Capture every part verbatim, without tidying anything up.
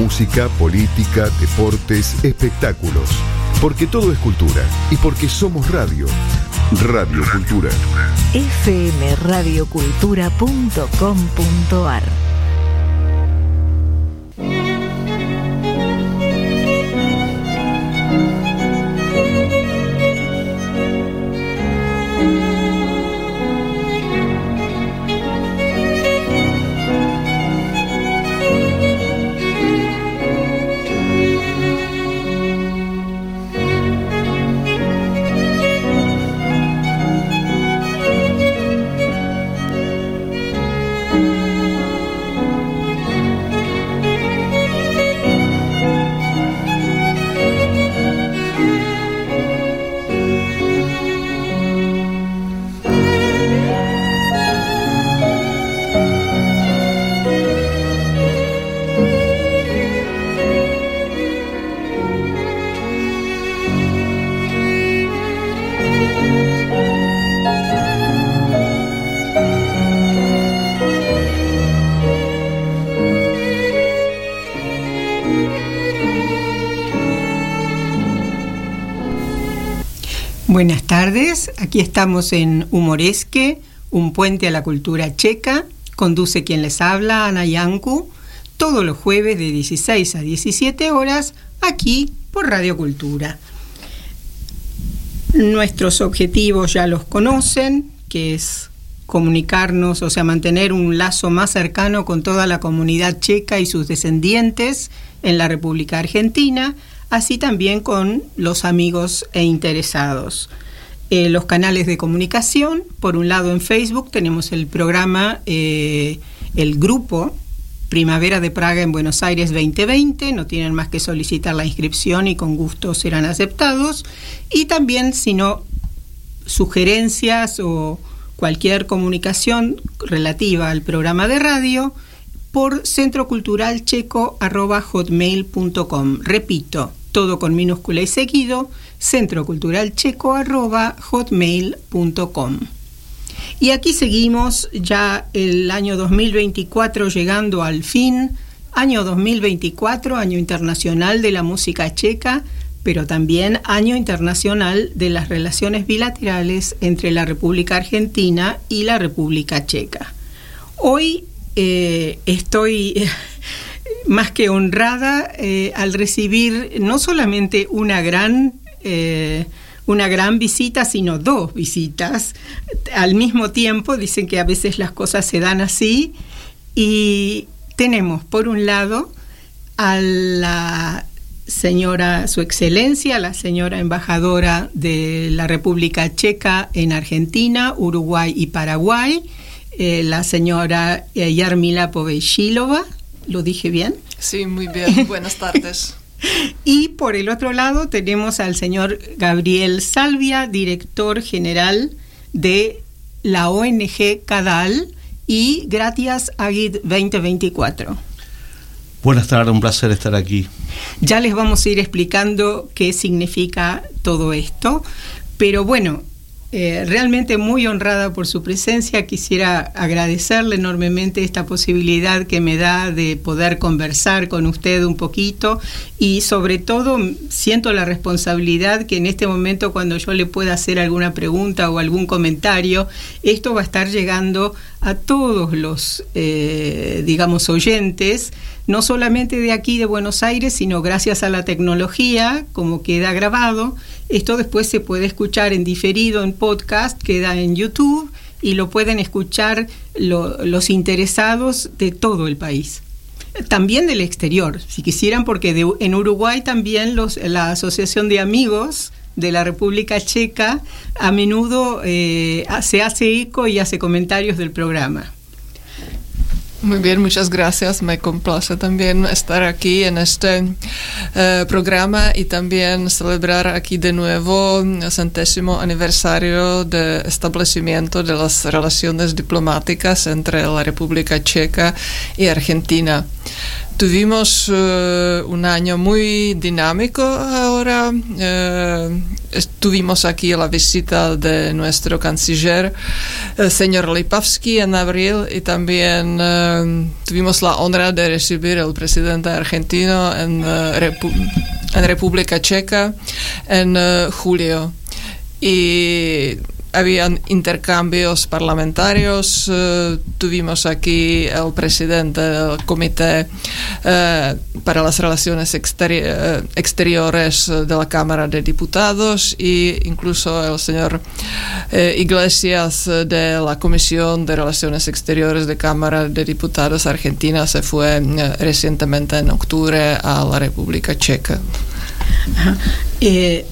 Música, política, deportes, espectáculos. Porque todo es cultura y porque somos radio. Radio Cultura. efe eme radio cultura punto com punto ar. Buenas tardes, aquí estamos en Humoresque, un puente a la cultura checa. Conduce quien les habla, Ana Yanku, todos los jueves de dieciséis a diecisiete horas, aquí por Radio Cultura. Nuestros objetivos ya los conocen, que es comunicarnos, o sea, mantener un lazo más cercano con toda la comunidad checa y sus descendientes en la República Argentina, así también con los amigos e interesados. Eh, los canales de comunicación, por un lado en Facebook tenemos el programa, eh, el grupo Primavera de Praga en Buenos Aires veinte veinte, no tienen más que solicitar la inscripción y con gusto serán aceptados. Y también, si no, sugerencias o cualquier comunicación relativa al programa de radio, por centroculturalcheco arroba hotmail punto com. Repito, todo con minúscula y seguido, centroculturalcheco arroba hotmail punto com. Y aquí seguimos ya el año dos mil veinticuatro llegando al fin, año dos mil veinticuatro, año internacional de la música checa, pero también año internacional de las relaciones bilaterales entre la República Argentina y la República Checa. Hoy eh, estoy más que honrada eh, al recibir no solamente una gran, eh, una gran visita, sino dos visitas al mismo tiempo. Dicen que a veces las cosas se dan así. Y tenemos, por un lado, a la señora, su excelencia, la señora embajadora de la República Checa en Argentina, Uruguay y Paraguay, eh, la señora eh, Jarmila Povejilova. ¿Lo dije bien? Sí, muy bien. Buenas tardes. Y por el otro lado tenemos al señor Gabriel Salvia, director general de la O N G CADAL y Gratias Agit veinte veinticuatro. Buenas tardes, un placer estar aquí. Ya les vamos a ir explicando qué significa todo esto, pero bueno, Eh, realmente muy honrada por su presencia. Quisiera agradecerle enormemente esta posibilidad que me da de poder conversar con usted un poquito, y sobre todo siento la responsabilidad que en este momento, cuando yo le pueda hacer alguna pregunta o algún comentario, esto va a estar llegando a todos los eh, digamos oyentes, no solamente de aquí de Buenos Aires, sino gracias a la tecnología, como queda grabado. Esto después se puede escuchar en diferido, en podcast, queda en YouTube, y lo pueden escuchar lo, los interesados de todo el país. También del exterior, si quisieran, porque de, en Uruguay también los, la Asociación de Amigos de la República Checa a menudo eh, se hace eco y hace comentarios del programa. Muy bien, muchas gracias. Me complace también estar aquí en este uh, programa y también celebrar aquí de nuevo el centésimo aniversario de establecimiento de las relaciones diplomáticas entre la República Checa y Argentina. Tuvimos uh, un año muy dinámico ahora. Uh, estuvimos aquí a la visita de nuestro canciller, el señor Lipavsky, en abril, y también uh, tuvimos la honra de recibir al presidente argentino en, uh, Repu- en República Checa en uh, julio. Y habían intercambios parlamentarios. Uh, tuvimos aquí el presidente del Comité uh, para las Relaciones exteri- uh, Exteriores de la Cámara de Diputados e incluso el señor uh, Iglesias de la Comisión de Relaciones Exteriores de Cámara de Diputados Argentina se fue uh, recientemente en octubre a la República Checa. Ajá. Eh,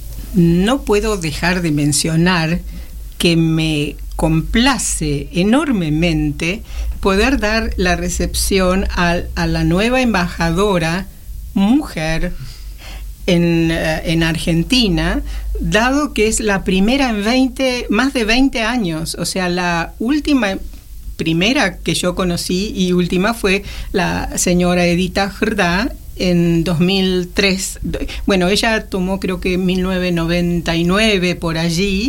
no puedo dejar de mencionar que me complace enormemente poder dar la recepción a, a la nueva embajadora mujer en, uh, en Argentina, dado que es la primera en veinte, más de veinte años. O sea, la última primera que yo conocí y última fue la señora Edita Jrdá en dos mil tres. Bueno, ella tomó creo que mil novecientos noventa y nueve por allí.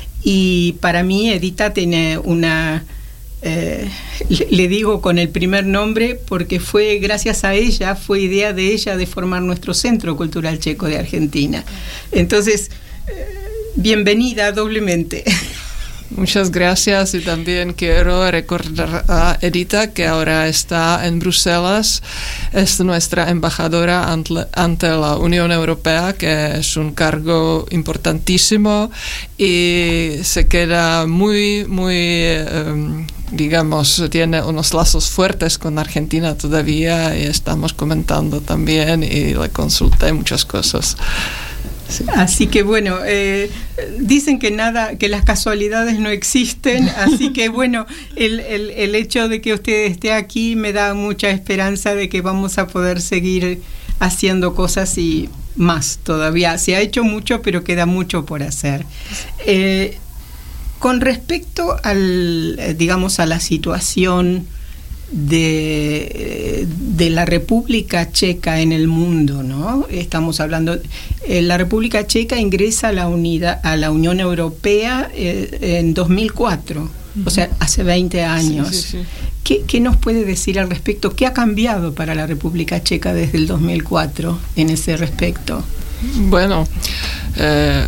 Y para mí Edita tiene una, eh, le, le digo con el primer nombre porque fue gracias a ella, fue idea de ella de formar nuestro Centro Cultural Checo de Argentina. Entonces, eh, bienvenida doblemente. Muchas gracias, y también quiero recordar a Edita que ahora está en Bruselas, es nuestra embajadora ante, ante la Unión Europea, que es un cargo importantísimo y se queda muy, muy, um, digamos, tiene unos lazos fuertes con Argentina todavía, y estamos comentando también y le consulté muchas cosas. Sí. Así que bueno, eh, dicen que nada, que las casualidades no existen, así que bueno, el, el, el hecho de que usted esté aquí me da mucha esperanza de que vamos a poder seguir haciendo cosas y más todavía. Se ha hecho mucho, pero queda mucho por hacer. Eh, con respecto al, digamos, a la situación de, de la República Checa en el mundo, ¿no? Estamos hablando, eh, la República Checa ingresa a la unidad, a la Unión Europea eh, en dos mil cuatro, uh-huh. O sea, hace veinte años. Sí, sí, sí. ¿Qué, ¿Qué nos puede decir al respecto? ¿Qué ha cambiado para la República Checa desde el dos mil cuatro en ese respecto? Bueno, eh,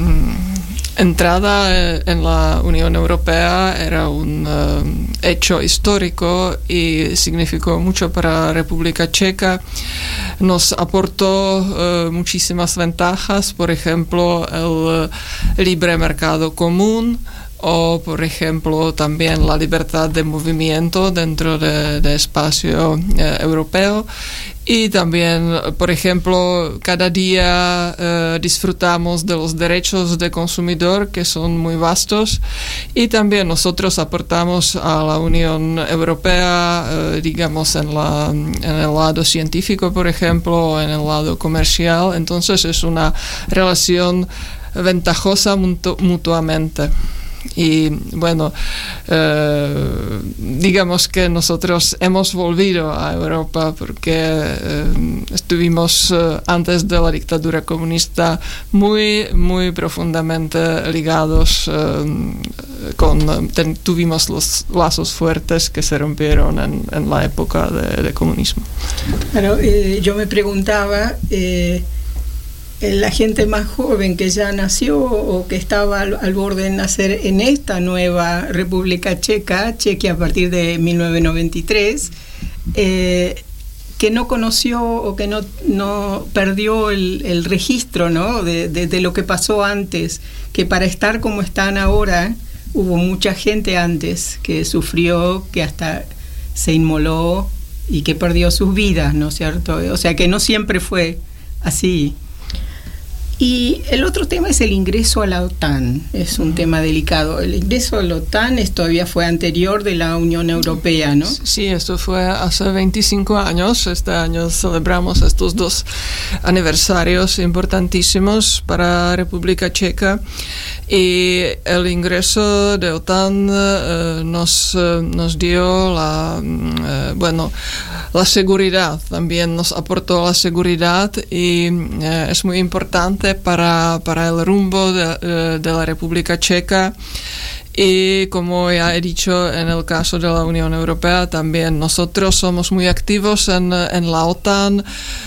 entrada en la Unión Europea era un uh, hecho histórico y significó mucho para la República Checa. Nos aportó uh, muchísimas ventajas, por ejemplo, el uh, libre mercado común, o por ejemplo también la libertad de movimiento dentro de, de espacio eh, europeo. Y también, por ejemplo, cada día eh, disfrutamos de los derechos de consumidor, que son muy vastos, y también nosotros aportamos a la Unión Europea, eh, digamos, en, la, en el lado científico, por ejemplo, o en el lado comercial. Entonces es una relación ventajosa mutu- mutuamente. Y bueno, eh, digamos que nosotros hemos volvido a Europa porque eh, estuvimos eh, antes de la dictadura comunista muy, muy profundamente ligados eh, con, ten, tuvimos los lazos fuertes que se rompieron en, en la época de, de comunismo. Claro, eh, yo me preguntaba, eh, la gente más joven que ya nació o que estaba al, al borde de nacer en esta nueva República Checa, Chequia a partir de mil novecientos noventa y tres, eh, que no conoció o que no, no perdió el, el registro, ¿no? de, de, de lo que pasó antes, que para estar como están ahora hubo mucha gente antes que sufrió, que hasta se inmoló y que perdió sus vidas, ¿no es cierto? O sea que no siempre fue así. Y el otro tema es el ingreso a la OTAN, es un tema delicado. El ingreso a la OTAN es, todavía fue anterior de la Unión Europea, ¿no? Sí, esto fue hace veinticinco años. Este año celebramos estos dos aniversarios importantísimos para la República Checa. Y el ingreso de OTAN eh, nos, eh, nos dio la, eh, bueno, la seguridad, también nos aportó la seguridad y eh, es muy importante para, para el rumbo de, de la República Checa. Y como ya he dicho, en el caso de la Unión Europea también nosotros somos muy activos en, en la OTAN,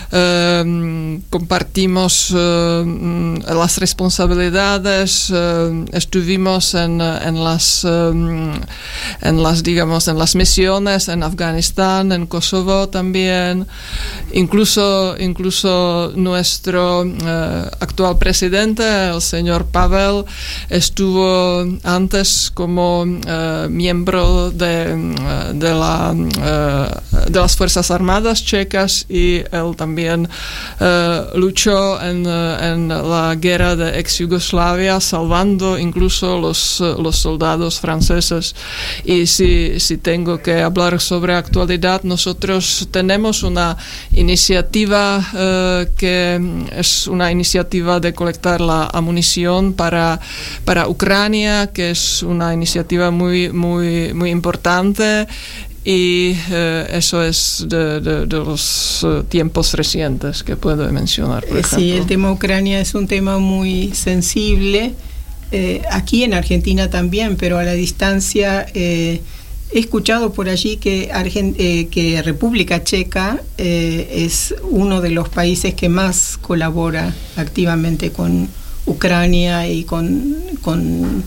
eh, compartimos eh, las responsabilidades, eh, estuvimos en, en las eh, en las digamos en las misiones en Afganistán, en Kosovo también, incluso incluso nuestro eh, actual presidente, el señor Pavel, estuvo antes como uh, miembro de, uh, de, la, uh, de las Fuerzas Armadas checas y él también uh, luchó en, uh, en la guerra de ex-Yugoslavia, salvando incluso los, uh, los soldados franceses. Y si, si tengo que hablar sobre actualidad, nosotros tenemos una iniciativa uh, que es una iniciativa de colectar la munición para, para Ucrania, que es una iniciativa muy muy muy importante y eh, eso es de, de, de los uh, tiempos recientes que puedo mencionar, por ejemplo. Sí, el tema Ucrania es un tema muy sensible, eh, aquí en Argentina también, pero a la distancia. eh, He escuchado por allí que, Argent- eh, que República Checa eh, es uno de los países que más colabora activamente con Ucrania y con, con,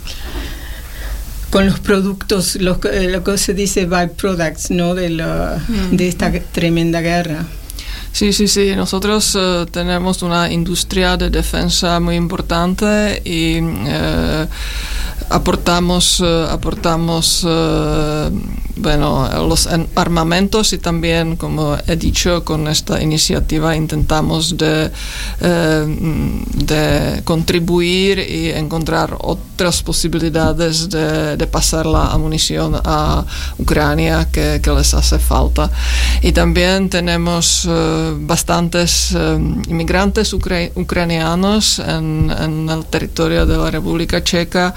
con los productos, los, eh, lo que se dice byproducts, ¿no? de, la, mm. de esta tremenda guerra. Sí, sí, sí. Nosotros uh, tenemos una industria de defensa muy importante y uh, aportamos, uh, aportamos uh, bueno, los armamentos y también, como he dicho, con esta iniciativa intentamos de, uh, de contribuir y encontrar otras posibilidades de, de pasar la munición a Ucrania que, que les hace falta. Y también tenemos uh, bastantes uh, inmigrantes ucra- ucranianos en, en el territorio de la República Checa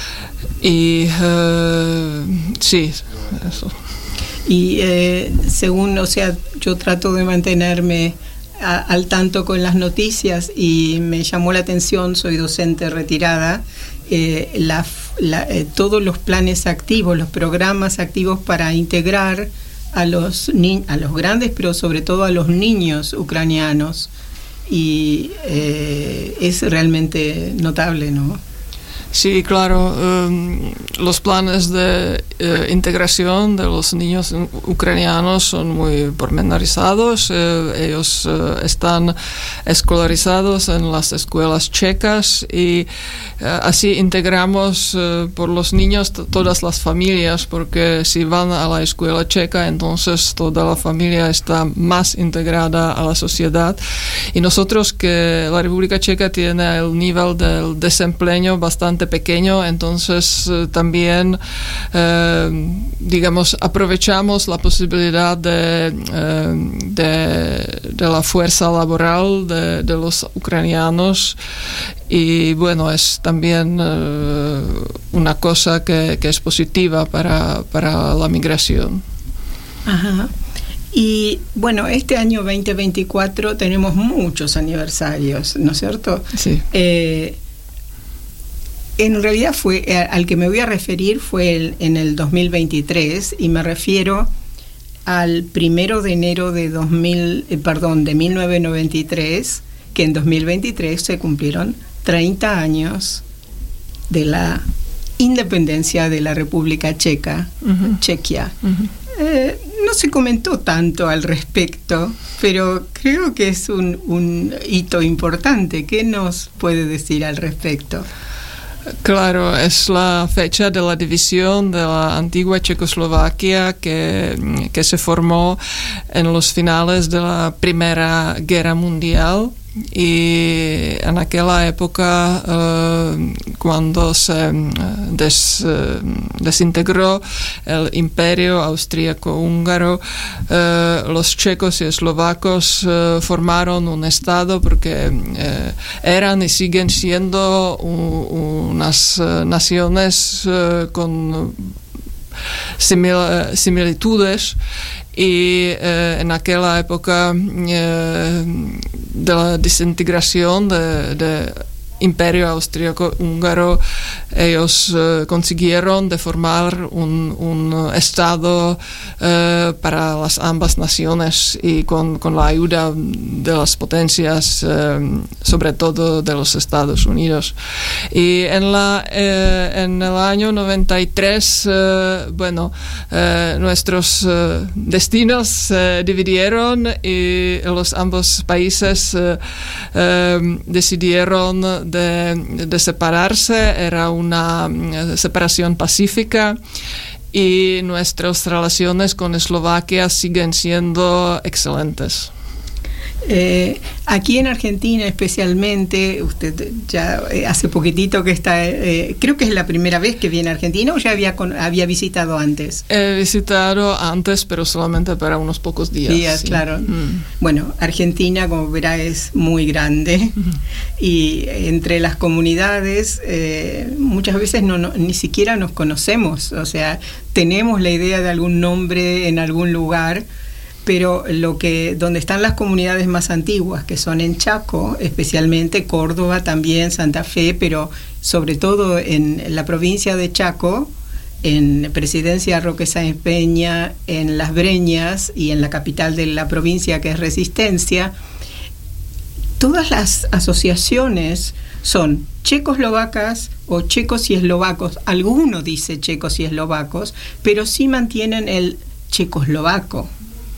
y uh, sí, eso. Y eh, según, o sea, yo trato de mantenerme a, al tanto con las noticias y me llamó la atención, soy docente retirada, eh, la, la, eh, todos los planes activos, los programas activos para integrar a los ni- a los grandes, pero sobre todo a los niños ucranianos, y eh, es realmente notable, ¿no? Sí, claro. Um, los planes de eh, integración de los niños ucranianos son muy pormenorizados. Eh, ellos eh, están escolarizados en las escuelas checas y eh, así integramos eh, por los niños t- todas las familias, porque si van a la escuela checa, entonces toda la familia está más integrada a la sociedad. Y nosotros, que la República Checa tiene el nivel del desempleo bastante pequeño, entonces eh, también eh, digamos aprovechamos la posibilidad de, eh, de, de la fuerza laboral de, de los ucranianos, y bueno, es también eh, una cosa que, que es positiva para, para la migración. Ajá. Y bueno, este año veinte veinticuatro tenemos muchos aniversarios, ¿no es cierto? Sí. Eh, En realidad fue eh, al que me voy a referir fue el, en el dos mil veintitrés, y me refiero al primero de enero de dos mil, eh, perdón, de mil novecientos noventa y tres, que en dos mil veintitrés se cumplieron treinta años de la independencia de la República Checa, uh-huh. Chequia. Uh-huh. Eh, no se comentó tanto al respecto, pero creo que es un, un hito importante. ¿Qué nos puede decir al respecto? Claro, es la fecha de la división de la antigua Checoslovaquia que, que se formó en los finales de la Primera Guerra Mundial. Y en aquella época, uh, cuando se des, uh, desintegró el imperio austríaco-húngaro, uh, los checos y eslovacos uh, formaron un estado, porque uh, eran y siguen siendo u- unas uh, naciones uh, con simil, similitudes y eh, en aquella época eh, de la desintegración de, de Imperio Austríaco-Húngaro, ellos eh, consiguieron de formar un, un estado eh, para las ambas naciones y con, con la ayuda de las potencias, eh, sobre todo de los Estados Unidos. Y en, la, eh, en el año noventa y tres, eh, bueno, eh, nuestros eh, destinos se eh, dividieron y los ambos países eh, eh, decidieron De, de separarse. Era una separación pacífica y nuestras relaciones con Eslovaquia siguen siendo excelentes. Eh, aquí en Argentina especialmente, usted ya eh, hace poquitito que está, eh, creo que es la primera vez que viene a Argentina, o ya había, con, había visitado antes. He visitado antes, pero solamente para unos pocos días. Días, sí. Claro. Mm. Bueno, Argentina, como verá, es muy grande mm. y entre las comunidades eh, muchas veces no, no, ni siquiera nos conocemos, o sea, tenemos la idea de algún nombre en algún lugar, pero lo que donde están las comunidades más antiguas, que son en Chaco, especialmente Córdoba, también Santa Fe, pero sobre todo en la provincia de Chaco, en Presidencia Roque Sáenz Peña, en Las Breñas y en la capital de la provincia, que es Resistencia, todas las asociaciones son checoslovacas o checos y eslovacos. Alguno dice checos y eslovacos, pero sí mantienen el checoslovaco.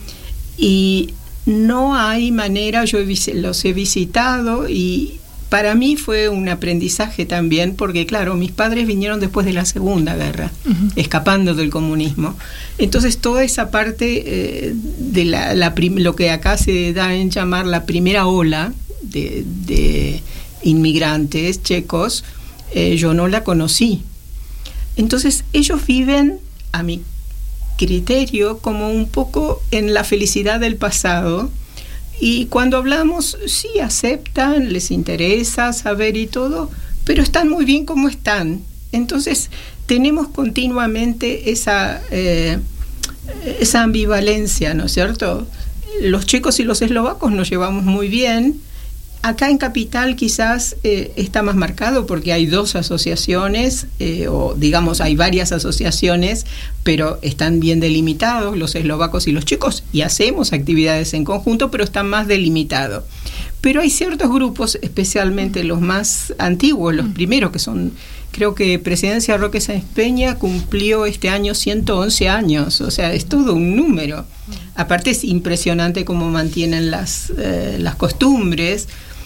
Y no hay manera, yo he, los he visitado y para mí fue un aprendizaje también, porque claro, mis padres vinieron después de la Segunda Guerra, uh-huh. escapando del comunismo. Entonces toda esa parte eh, de la, la prim- lo que acá se da en llamar la primera ola de, de inmigrantes checos, eh, yo no la conocí. Entonces ellos viven, a mi criterio, como un poco en la felicidad del pasado, y cuando hablamos sí aceptan, les interesa saber y todo, pero están muy bien como están. Entonces tenemos continuamente esa eh, esa ambivalencia, ¿no es cierto? Los checos y los eslovacos nos llevamos muy bien. Acá en Capital quizás eh, está más marcado porque hay dos asociaciones, eh, o digamos hay varias asociaciones, pero están bien delimitados los eslovacos y los checos, y hacemos actividades en conjunto, pero están más delimitados. Pero hay ciertos grupos, especialmente los más antiguos, los primeros, que son, creo que Presidencia Roque Sáenz Peña cumplió este año ciento once años, o sea, es todo un número. Aparte es impresionante cómo mantienen las, eh, las costumbres.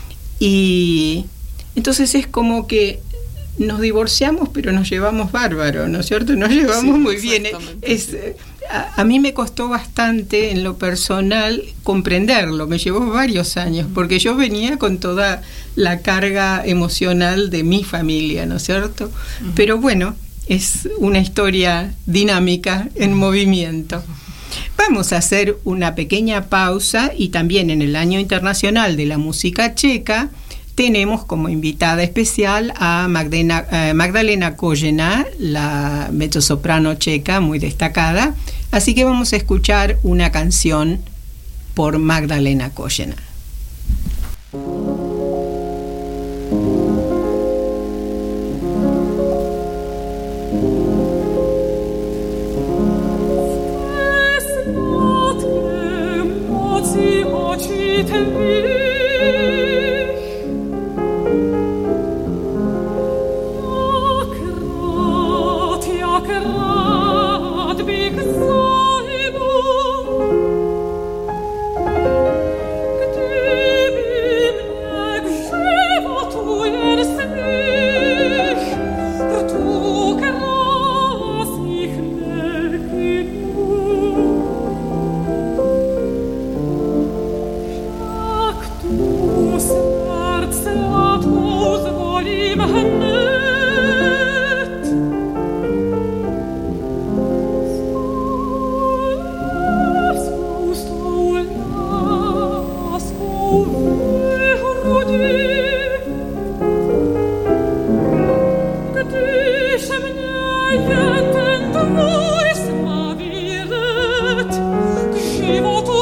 Y entonces es como que nos divorciamos, pero nos llevamos bárbaro, ¿no es cierto? Nos llevamos sí, muy bien. Es, a, a mí me costó bastante en lo personal comprenderlo, me llevó varios años, porque yo venía con toda la carga emocional de mi familia, ¿no es cierto? Uh-huh. Pero bueno, es una historia dinámica en movimiento. Vamos a hacer una pequeña pausa, y también en el Año Internacional de la Música Checa tenemos como invitada especial a Magdalena, eh, Magdalena Kožena, la mezzosoprano checa muy destacada. Así que vamos a escuchar una canción por Magdalena Kožena. Tak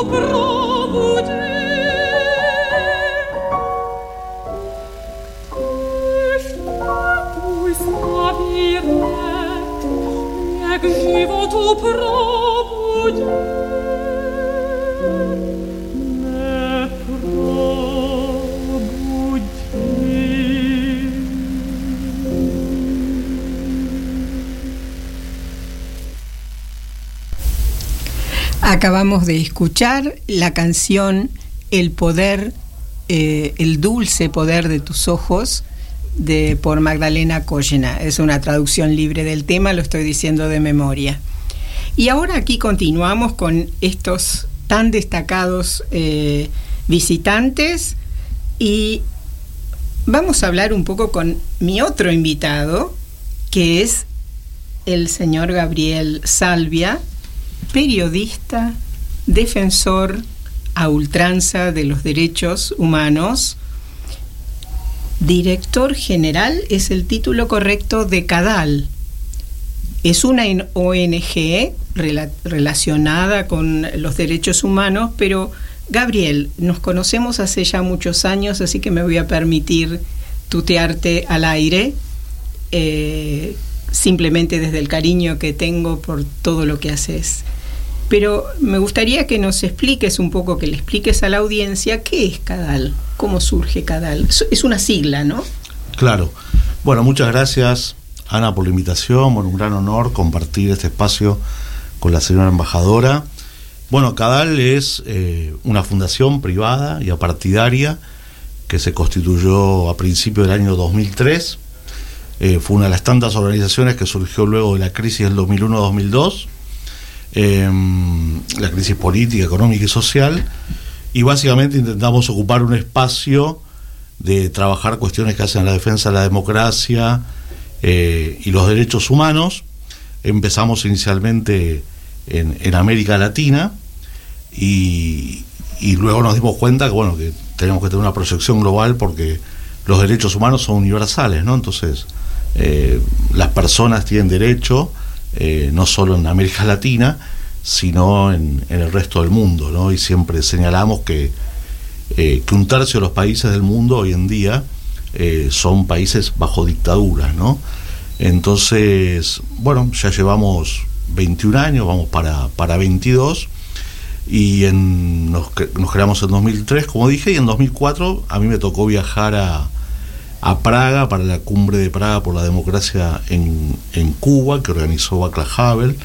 Acabamos de escuchar la canción El poder, eh, el dulce poder de tus ojos, de por Magdalena Kollena. Es una traducción libre del tema, lo estoy diciendo de memoria. Y ahora aquí continuamos con estos tan destacados eh, visitantes y vamos a hablar un poco con mi otro invitado, que es el señor Gabriel Salvia, periodista, defensor a ultranza de los derechos humanos, director general, es el título correcto, de CADAL. Es una O N G rela- relacionada con los derechos humanos, pero Gabriel, nos conocemos hace ya muchos años, así que me voy a permitir tutearte al aire, eh, simplemente desde el cariño que tengo por todo lo que haces. Pero me gustaría que nos expliques un poco, que le expliques a la audiencia qué es CADAL, cómo surge CADAL. Es una sigla, ¿no? Claro. Bueno, muchas gracias, Ana, por la invitación. Bueno, un gran honor compartir este espacio con la señora embajadora. Bueno, CADAL es eh, una fundación privada y apartidaria que se constituyó a principios del año dos mil tres. Eh, fue una de las tantas organizaciones que surgió luego de la crisis del dos mil uno dos mil dos. Eh, la crisis política, económica y social, y básicamente intentamos ocupar un espacio de trabajar cuestiones que hacen la defensa de la democracia eh, y los derechos humanos. Empezamos inicialmente en, en América Latina y, y luego nos dimos cuenta que bueno que tenemos que tener una proyección global porque los derechos humanos son universales, ¿no? Entonces eh, las personas tienen derecho Eh, no solo en América Latina, sino en, en el resto del mundo, ¿no? Y siempre señalamos que, eh, que un tercio de los países del mundo hoy en día eh, son países bajo dictadura, ¿no? Entonces, bueno, ya llevamos veintiún años, vamos para, para veintidós, y en, nos, nos creamos en dos mil tres, como dije, y en dos mil cuatro a mí me tocó viajar a a Praga para la cumbre de Praga por la democracia en, en Cuba, que organizó Václav Havel,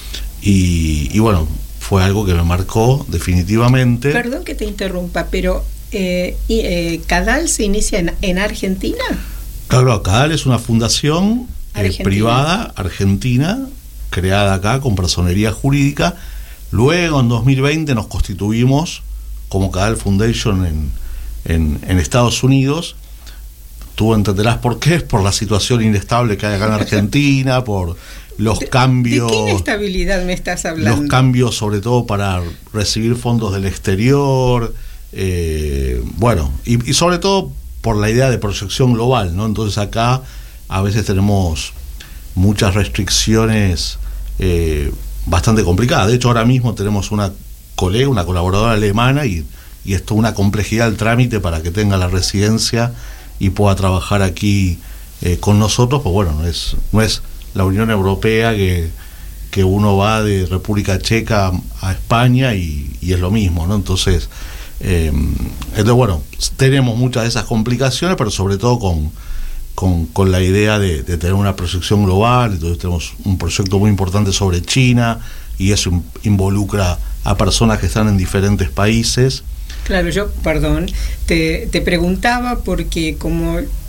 y, y bueno, fue algo que me marcó definitivamente. Perdón que te interrumpa, pero eh, eh, ¿CADAL se inicia en, en Argentina? Claro, CADAL es una fundación eh, privada argentina, creada acá con personería jurídica. Luego en dos mil veinte nos constituimos como CADAL Foundation en, en, en Estados Unidos. Tú entenderás por qué, por la situación inestable que hay acá en Argentina, por los ¿De, cambios... ¿De qué inestabilidad me estás hablando? Los cambios sobre todo para recibir fondos del exterior, eh, bueno, y, y sobre todo por la idea de proyección global, ¿no? Entonces acá a veces tenemos muchas restricciones eh, bastante complicadas. De hecho ahora mismo tenemos una colega, una colaboradora alemana, y, y esto es una complejidad del trámite para que tenga la residencia y pueda trabajar aquí eh, con nosotros. Pues bueno, no es, no es la Unión Europea que, que uno va de República Checa a España y, y es lo mismo, ¿no? Entonces, eh, entonces, bueno, tenemos muchas de esas complicaciones, pero sobre todo con, con, con la idea de, de tener una proyección global. Entonces tenemos un proyecto muy importante sobre China, y eso involucra a personas que están en diferentes países. Claro, yo, perdón, te, te preguntaba porque como eh,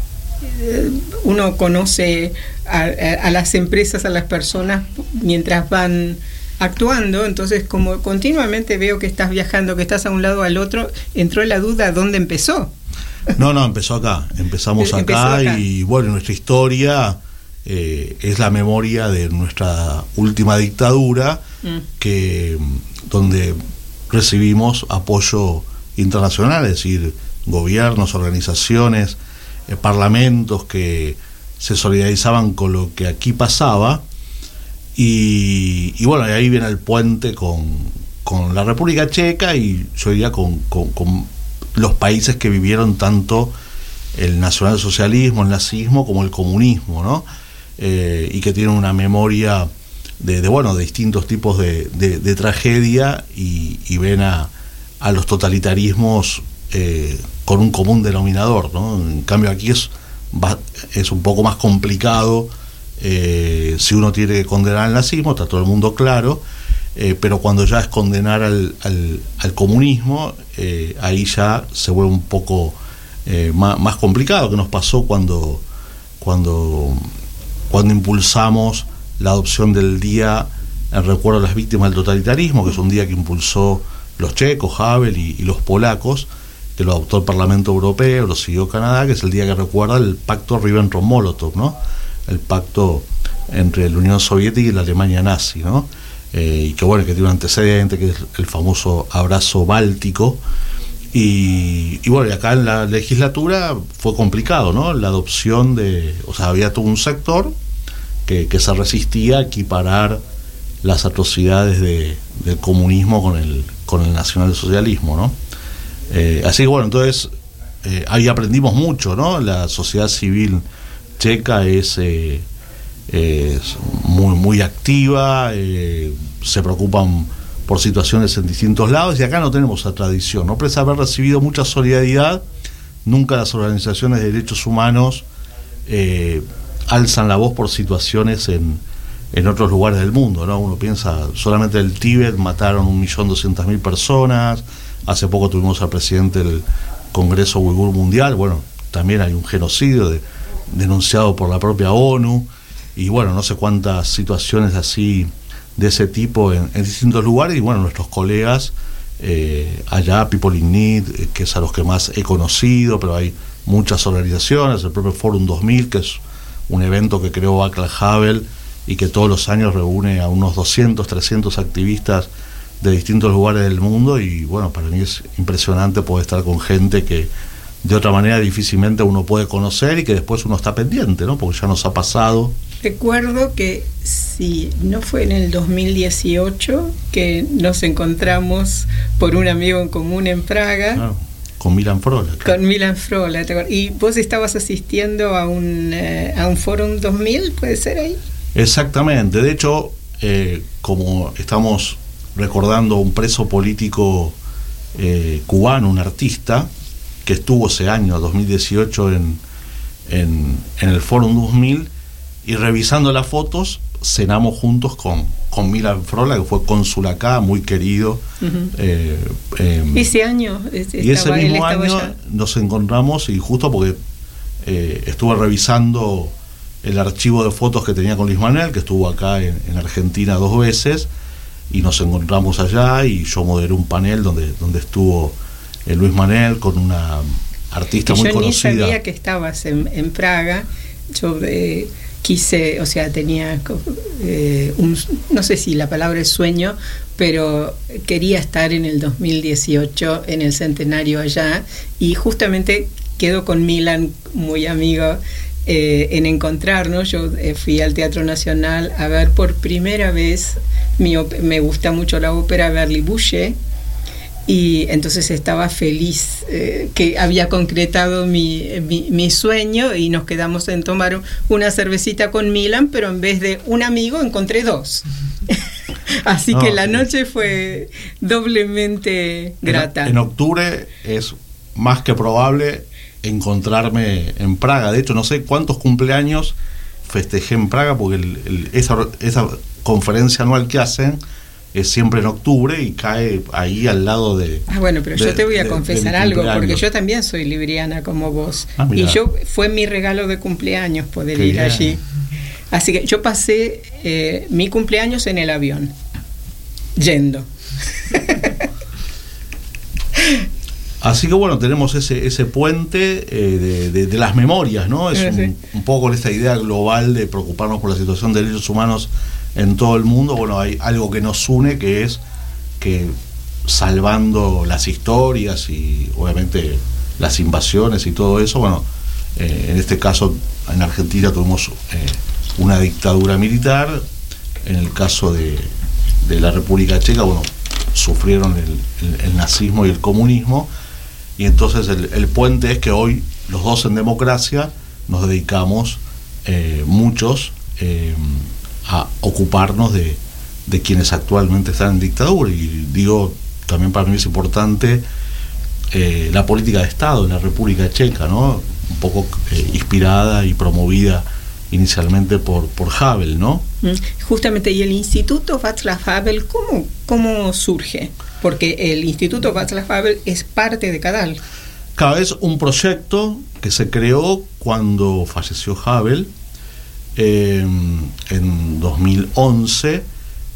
uno conoce a, a, a las empresas, a las personas mientras van actuando, entonces como continuamente veo que estás viajando, que estás a un lado al otro, entró la duda, ¿dónde empezó? No, no, empezó acá, empezamos acá, Empezó acá. Y bueno, nuestra historia eh, es la memoria de nuestra última dictadura, mm. que donde recibimos apoyo internacional, es decir, gobiernos, organizaciones, eh, parlamentos que se solidarizaban con lo que aquí pasaba, y, y bueno, y ahí viene el puente con, con la República Checa y yo diría con, con, con los países que vivieron tanto el nacionalsocialismo, el nazismo como el comunismo, ¿no? Eh, y que tienen una memoria de, de bueno, de distintos tipos de, de, de tragedia y, y ven a, a los totalitarismos eh, con un común denominador, ¿no? En cambio aquí es, va, es un poco más complicado. Eh, si uno tiene que condenar al nazismo, está todo el mundo claro, eh, pero cuando ya es condenar al, al, al comunismo, eh, ahí ya se vuelve un poco eh, más, más complicado, que nos pasó cuando, cuando, cuando impulsamos la adopción del día en recuerdo a las víctimas del totalitarismo, que es un día que impulsó los checos, Havel y, y los polacos, que lo adoptó el Parlamento Europeo, lo siguió Canadá, que es el día que recuerda el pacto Ribbentrop-Molotov, ¿no? El pacto entre la Unión Soviética y la Alemania nazi, ¿no? Eh, y que bueno, que tiene un antecedente, que es el famoso abrazo báltico. Y, y bueno, y acá en la legislatura fue complicado, ¿no? La adopción de, o sea, había todo un sector que, que se resistía a equiparar las atrocidades de, del comunismo con el, con el nacionalsocialismo, ¿no? Eh, así que bueno, entonces eh, ahí aprendimos mucho, ¿no? La sociedad civil checa es, eh, es muy, muy activa, eh, se preocupan por situaciones en distintos lados, y acá no tenemos esa tradición, ¿no? Pese a haber recibido mucha solidaridad, nunca las organizaciones de derechos humanos eh, alzan la voz por situaciones en, en otros lugares del mundo, ¿no? Uno piensa, solamente en el Tíbet mataron un millón doscientas mil personas, hace poco tuvimos al presidente del Congreso Uigur Mundial, bueno, también hay un genocidio de, denunciado por la propia ONU, y bueno, no sé cuántas situaciones así de ese tipo en, en distintos lugares, y bueno, nuestros colegas eh, allá, People in Need, eh, que es a los que más he conocido, pero hay muchas organizaciones, el propio Forum dos mil, que es un evento que creó Václav Havel y que todos los años reúne a unos doscientos, trescientos activistas de distintos lugares del mundo, y bueno, para mí es impresionante poder estar con gente que de otra manera difícilmente uno puede conocer y que después uno está pendiente, ¿no? Porque ya nos ha pasado. Recuerdo que si no fue en el dos mil dieciocho que nos encontramos por un amigo en común en Praga. Claro, con Milan Frola. Claro. Con Milan Frola. Y vos estabas asistiendo a un, eh, a un Forum dos mil, ¿puede ser ahí? Exactamente. De hecho, eh, como estamos recordando un preso político eh, cubano, un artista, que estuvo ese año, dos mil dieciocho, en, en, en el Forum dos mil, y revisando las fotos, cenamos juntos con, con Milan Frola, que fue cónsul acá, muy querido. Uh-huh. eh, eh, ese año estaba, y ese mismo año ya. Nos encontramos, y justo porque eh, estuve revisando el archivo de fotos que tenía con Luis Manuel, que estuvo acá en, en Argentina dos veces, y nos encontramos allá, y yo moderé un panel donde, donde estuvo eh, Luis Manuel con una artista que muy yo conocida. Yo ni sabía que estabas en, en Praga. Yo eh, quise, o sea, tenía eh, un, no sé si la palabra es sueño, pero quería estar en el dos mil dieciocho en el centenario allá, y justamente quedo con Milan, muy amigo, eh, en encontrarnos. Yo eh, fui al Teatro Nacional a ver por primera vez, mi, me gusta mucho la ópera Verli Boucher, y entonces estaba feliz eh, que había concretado mi, mi, mi sueño, y nos quedamos en tomar una cervecita con Milan, pero en vez de un amigo encontré dos. Así no, que la noche fue doblemente grata. En, en octubre es más que probable encontrarme en Praga. De hecho, no sé cuántos cumpleaños festejé en Praga, porque el, el, esa, esa conferencia anual que hacen es siempre en octubre y cae ahí al lado de... Ah, bueno, pero de, yo te voy a de, confesar de algo, porque yo también soy libriana como vos. Ah, y yo fue mi regalo de cumpleaños poder Qué ir bien. allí. Así que yo pasé eh, mi cumpleaños en el avión, yendo. Así que bueno, tenemos ese ese puente eh, de, de, de las memorias, ¿no? Es Sí. un, un poco esta idea global de preocuparnos por la situación de derechos humanos en todo el mundo. Bueno, hay algo que nos une, que es que, salvando las historias y obviamente las invasiones y todo eso, bueno, eh, en este caso en Argentina tuvimos eh, una dictadura militar. En el caso de, de la República Checa, bueno, sufrieron el, el, el nazismo y el comunismo, y entonces el, el puente es que hoy los dos en democracia nos dedicamos eh, muchos eh, a ocuparnos de, de quienes actualmente están en dictadura. Y digo, también para mí es importante eh, la política de Estado en la República Checa, ¿no? Un poco eh, inspirada y promovida inicialmente por, por Havel, ¿no? Justamente, y el Instituto Václav Havel, ¿cómo, cómo surge? Porque el Instituto Václav Havel es parte de CADAL. Cada vez un proyecto que se creó cuando falleció Havel eh, en dos mil once,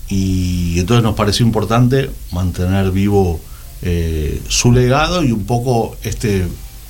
y entonces nos pareció importante mantener vivo eh, su legado y un poco este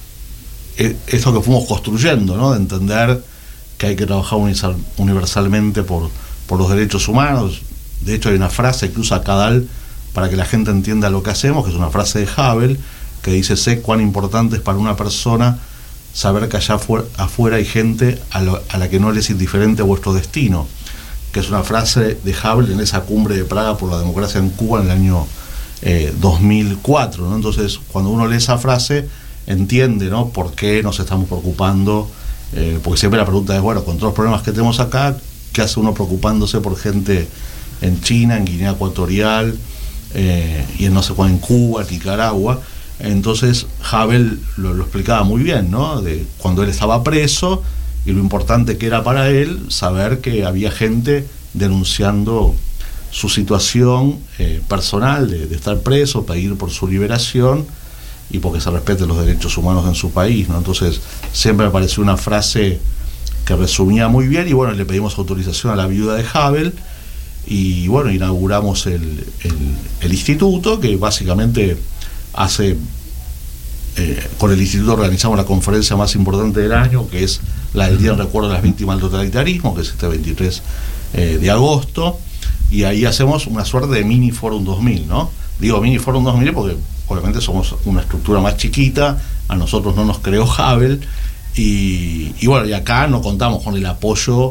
eh, esto que fuimos construyendo, ¿no? De entender que hay que trabajar universal, universalmente por, por los derechos humanos. De hecho hay una frase que usa CADAL para que la gente entienda lo que hacemos, que es una frase de Havel, que dice: sé cuán importante es para una persona saber que allá afuera, afuera hay gente a, lo, a la que no le es indiferente vuestro destino, que es una frase de Havel en esa cumbre de Praga por la democracia en Cuba en el año eh, dos mil cuatro, ¿no? Entonces, cuando uno lee esa frase, entiende, ¿no?, por qué nos estamos preocupando, eh, porque siempre la pregunta es, bueno, con todos los problemas que tenemos acá, ¿qué hace uno preocupándose por gente en China, en Guinea Ecuatorial, eh, y en no sé cuál, en Cuba, en Nicaragua? Entonces Havel lo, lo explicaba muy bien, ¿no? De cuando él estaba preso y lo importante que era para él saber que había gente denunciando su situación eh, personal de, de estar preso, pedir por su liberación y porque se respeten los derechos humanos en su país, ¿no? Entonces siempre me pareció una frase que resumía muy bien, y bueno, le pedimos autorización a la viuda de Havel y bueno, inauguramos el, el, el instituto, que básicamente hace, eh, con el instituto organizamos la conferencia más importante del año, que es la del Día en Recuerdo de las Víctimas del Totalitarismo, que es este veintitrés eh, de agosto, y ahí hacemos una suerte de mini Forum dos mil, ¿no? Digo mini Forum dos mil porque obviamente somos una estructura más chiquita, a nosotros no nos creó Havel, y, y bueno, y acá no contamos con el apoyo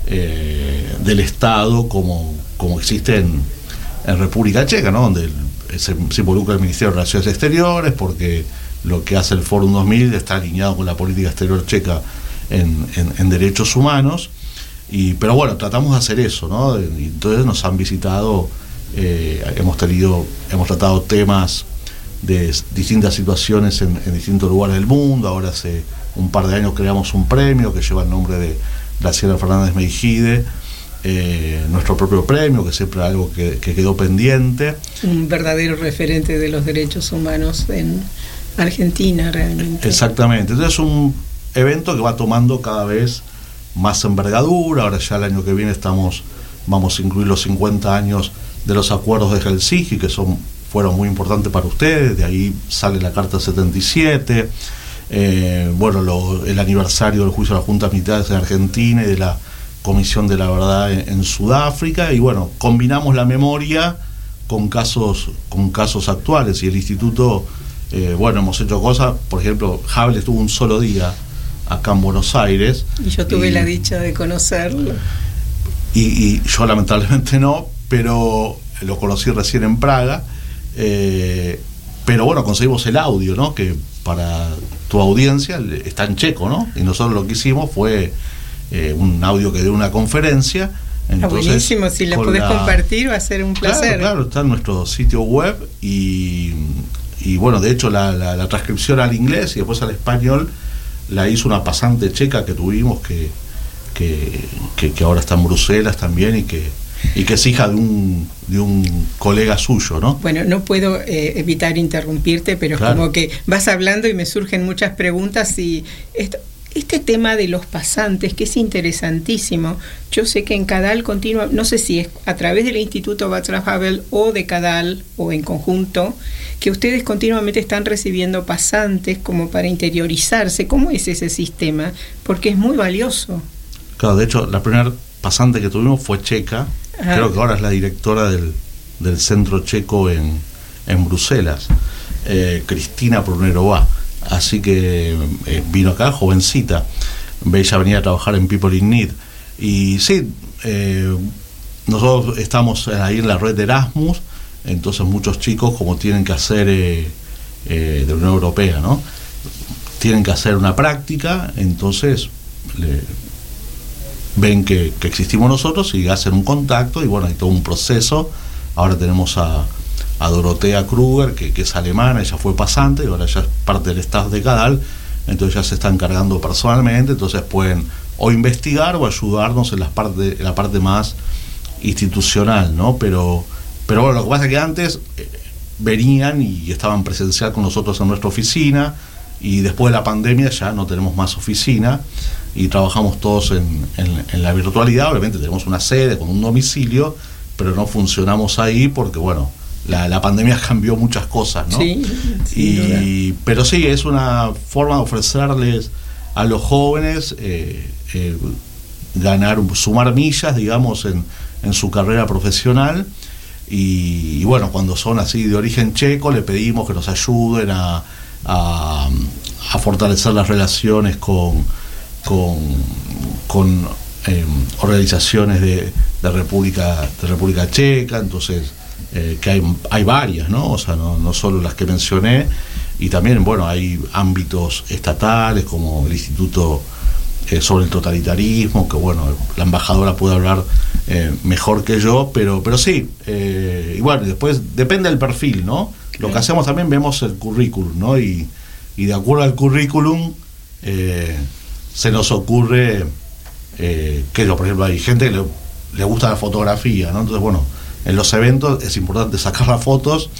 eh, del Estado como, como existe en, en República Checa, ¿no? Donde el, se, se involucra el Ministerio de Relaciones Exteriores, porque lo que hace el Forum dos mil está alineado con la política exterior checa en, en, en derechos humanos, y pero bueno, tratamos de hacer eso, ¿no? Y entonces nos han visitado, eh, hemos tenido, hemos tratado temas de distintas situaciones en, en distintos lugares del mundo. Ahora hace un par de años creamos un premio que lleva el nombre de Graciela Fernández Meijide, eh, nuestro propio premio, que siempre es algo que, que quedó pendiente. Un verdadero referente de los derechos humanos en Argentina, realmente. Exactamente. Entonces es un evento que va tomando cada vez más envergadura. Ahora ya el año que viene estamos vamos a incluir los cincuenta años de los acuerdos de Helsinki, que son fueron muy importantes para ustedes. De ahí sale la Carta setenta y siete, eh, bueno, lo, el aniversario del juicio de las juntas militares en Argentina y de la Comisión de la Verdad en, en Sudáfrica, y bueno, combinamos la memoria con casos con casos actuales, y el instituto, eh, bueno, hemos hecho cosas. Por ejemplo, Havel estuvo un solo día acá en Buenos Aires, y yo tuve y, la dicha de conocerlo, y, y yo lamentablemente no, pero lo conocí recién en Praga. Eh, pero bueno, conseguimos el audio, ¿no?, que para tu audiencia está en checo, ¿no? Y nosotros lo que hicimos fue eh, un audio que dio una conferencia. Entonces, ah, buenísimo, si la podés la... compartir va a ser un placer. Claro, claro, está en nuestro sitio web, y, y bueno, de hecho la, la, la transcripción al inglés y después al español la hizo una pasante checa que tuvimos, que, que, que, que ahora está en Bruselas también, y que y que es hija de un de un colega suyo, ¿no? Bueno, no puedo eh, evitar interrumpirte, pero claro, es como que vas hablando y me surgen muchas preguntas, y esto, este tema de los pasantes, que es interesantísimo. Yo sé que en CADAL continúa, no sé si es a través del Instituto Václav Havel o de CADAL o en conjunto, que ustedes continuamente están recibiendo pasantes como para interiorizarse. ¿Cómo es ese sistema? Porque es muy valioso. Claro, de hecho, la primera pasante que tuvimos fue checa. Ajá. Creo que ahora es la directora del, del centro checo en, en Bruselas, eh, Cristina Prunerová. Así que eh, vino acá, jovencita. Ella venía a trabajar en People in Need. Y sí, eh, nosotros estamos ahí en la red de Erasmus, entonces muchos chicos, como tienen que hacer eh, eh, de la Unión Europea, ¿no? Tienen que hacer una práctica, entonces le, ven que, que existimos nosotros y hacen un contacto, y bueno, hay todo un proceso. Ahora tenemos a, a Dorotea Kruger, que, que es alemana, ella fue pasante y ahora ya es parte del staff de CADAL, entonces ya se está encargando personalmente, entonces pueden o investigar o ayudarnos en, las parte, en la parte más institucional, ¿no? Pero, pero bueno, lo que pasa es que antes eh, venían y estaban presencial con nosotros en nuestra oficina, y después de la pandemia ya no tenemos más oficina y trabajamos todos en, en, en la virtualidad. Obviamente tenemos una sede con un domicilio, pero no funcionamos ahí porque, bueno, la, la pandemia cambió muchas cosas, ¿no? Sí, y, pero sí, es una forma de ofrecerles a los jóvenes eh, eh, ganar, sumar millas, digamos, en, en su carrera profesional. Y, y bueno, cuando son así de origen checo, le pedimos que nos ayuden a A, a fortalecer las relaciones con con, con eh, organizaciones de, de República de República Checa, entonces eh, que hay, hay varias, ¿no? O sea, no, no solo las que mencioné, y también, bueno, hay ámbitos estatales como el Instituto eh, sobre el Totalitarismo, que bueno, la embajadora puede hablar eh, mejor que yo, pero, pero sí, eh, y bueno, después depende del perfil, ¿no? Lo que hacemos también, vemos el currículum, ¿no? Y, y de acuerdo al currículum eh, se nos ocurre eh, que, por ejemplo, hay gente que le, le gusta la fotografía, ¿no? Entonces, bueno, en los eventos es importante sacar las fotos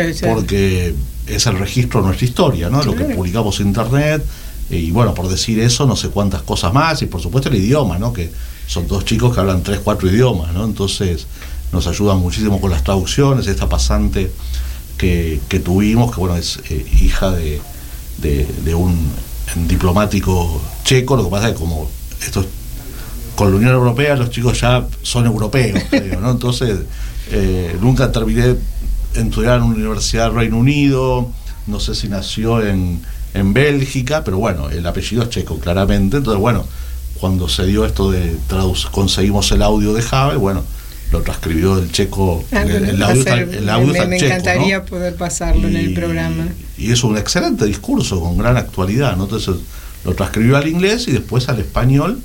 porque es el registro de nuestra historia, ¿no? Lo que publicamos en internet, y bueno, por decir eso, no sé cuántas cosas más, y por supuesto el idioma, ¿no? Que son dos chicos que hablan tres, cuatro idiomas, ¿no? Entonces nos ayudan muchísimo con las traducciones. Esta pasante Que, que tuvimos, que bueno, es eh, hija de, de, de un, un diplomático checo. Lo que pasa es que como esto con la Unión Europea, los chicos ya son europeos, creo, ¿no? Entonces eh, nunca terminé en estudiar en una universidad del Reino Unido, no sé si nació en, en Bélgica, pero bueno, el apellido es checo, claramente. Entonces, bueno, cuando se dio esto de traducir, conseguimos el audio de Jave, bueno, lo transcribió del checo. Ah, el, el audio hacer, está, el audio me, está me checo, encantaría, ¿no?, poder pasarlo y, en el programa. Y es un excelente discurso con gran actualidad, ¿no? Entonces lo transcribió al inglés y después al español,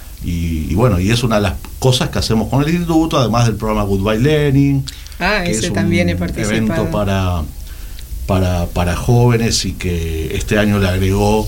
y, y bueno, y es una de las cosas que hacemos con el instituto, además del programa Goodbye Lenin. Ah, que ese es también he un participado. Evento para para para jóvenes, y que este año le agregó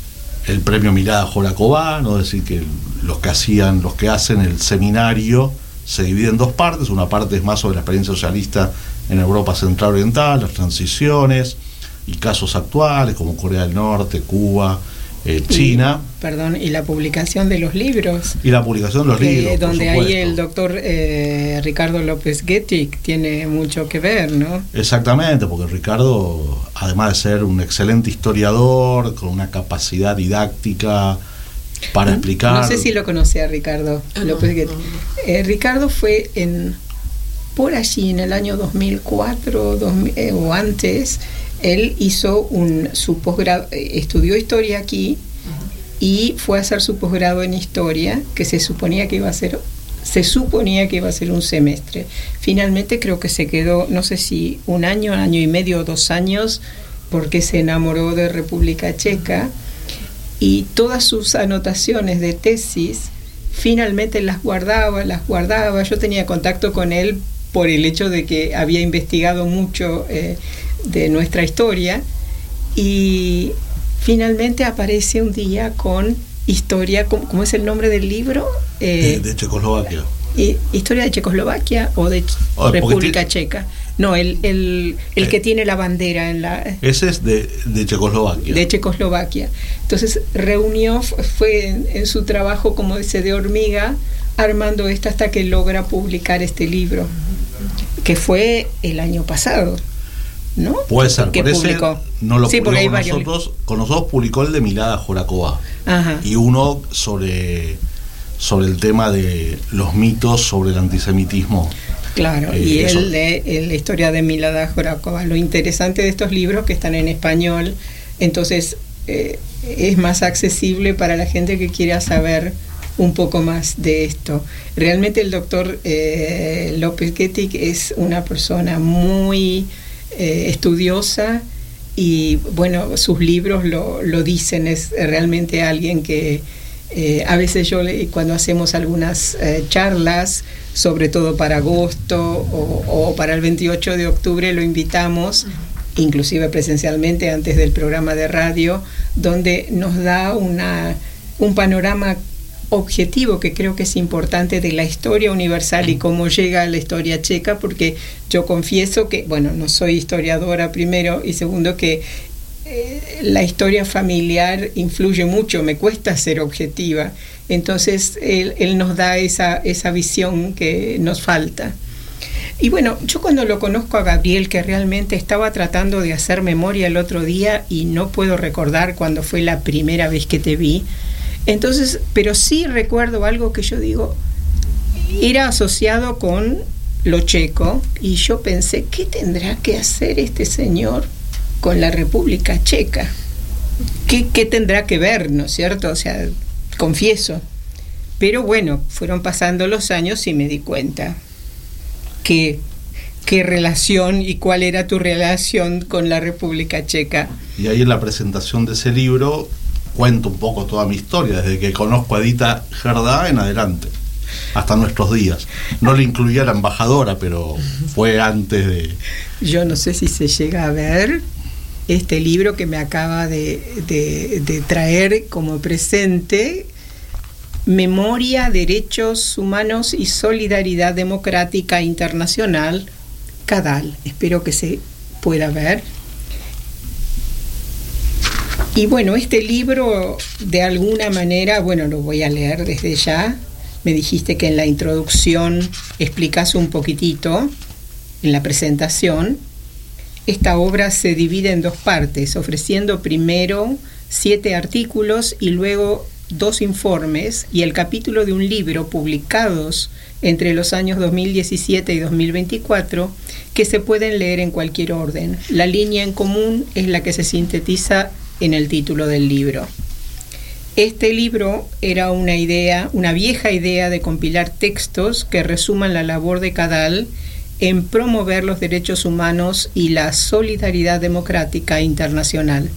el premio Mirada Joroková, ¿no? Es decir, que los que hacían, los que hacen el seminario se divide en dos partes. Una parte es más sobre la experiencia socialista en Europa Central Oriental, las transiciones y casos actuales como Corea del Norte, Cuba, eh, China. Y, perdón, y la publicación de los libros. Y la publicación de los que, libros, donde por ahí el doctor eh, Ricardo López Gettig tiene mucho que ver, ¿no? Exactamente, porque Ricardo, además de ser un excelente historiador, con una capacidad didáctica para ¿Mm? explicar. No sé si lo conocía Ricardo López Gettig. Eh, Ricardo fue en por allí en el año dos mil cuatro dos mil, eh, o antes. Él hizo un su posgrado, estudió historia aquí y fue a hacer su posgrado en historia, que se suponía que iba a ser se suponía que iba a ser un semestre. Finalmente creo que se quedó, no sé si un año, año y medio o dos años, porque se enamoró de República Checa, y todas sus anotaciones de tesis finalmente las guardaba, las guardaba. Yo tenía contacto con él por el hecho de que había investigado mucho eh, de nuestra historia, y finalmente aparece un día con historia, ¿cómo, cómo es el nombre del libro? Eh, de, de Checoslovaquia. Eh, ¿Historia de Checoslovaquia o de oh, República t- Checa? No, el, el, el eh, que tiene la bandera en la... Ese es de, de Checoslovaquia. De Checoslovaquia. Entonces reunió, fue en, en su trabajo como ese de hormiga, armando esto hasta que logra publicar este libro, que fue el año pasado, ¿no? Puede ser, que por publicó. Ese no lo sí, publicó con varios... nosotros, con nosotros publicó el de Milada Joroková. Ajá. Y uno sobre, sobre el tema de los mitos sobre el antisemitismo. Claro, eh, y él de la historia de Milada Joroková. Lo interesante de estos libros que están en español, entonces eh, es más accesible para la gente que quiera saber un poco más de esto. Realmente el doctor eh, López Gettig es una persona muy eh, estudiosa y, bueno, sus libros lo, lo dicen, es realmente alguien que eh, a veces yo le, cuando hacemos algunas eh, charlas, sobre todo para agosto o, o para el veintiocho de octubre, lo invitamos, inclusive presencialmente antes del programa de radio, donde nos da una, un panorama objetivo que creo que es importante de la historia universal y cómo llega a la historia checa, porque yo confieso que, bueno, no soy historiadora primero, y segundo que eh, la historia familiar influye mucho, me cuesta ser objetiva, entonces él, él nos da esa, esa visión que nos falta. Y bueno, yo cuando lo conozco a Gabriel, que realmente estaba tratando de hacer memoria el otro día y no puedo recordar cuándo fue la primera vez que te vi, entonces, pero sí recuerdo algo que yo digo, era asociado con lo checo, y yo pensé, ¿qué tendrá que hacer este señor con la República Checa? ¿Qué, qué tendrá que ver, no es cierto? O sea, confieso. Pero bueno, fueron pasando los años y me di cuenta que qué relación y cuál era tu relación con la República Checa. Y ahí en la presentación de ese libro cuento un poco toda mi historia, desde que conozco a Edita Gerdá en adelante, hasta nuestros días. No le incluía a la embajadora, pero fue antes de... Yo no sé si se llega a ver este libro que me acaba de, de, de traer como presente, Memoria, Derechos Humanos y Solidaridad Democrática Internacional, CADAL. Espero que se pueda ver. Y bueno, este libro, de alguna manera, bueno, lo voy a leer desde ya. Me dijiste que en la introducción explicas un poquitito, en la presentación. Esta obra se divide en dos partes, ofreciendo primero siete artículos y luego dos informes y el capítulo de un libro publicados entre los años dos mil diecisiete y dos mil veinticuatro que se pueden leer en cualquier orden. La línea en común es la que se sintetiza en el título del libro. Este libro era una idea, una vieja idea de compilar textos que resuman la labor de CADAL en promover los derechos humanos y la solidaridad democrática internacional.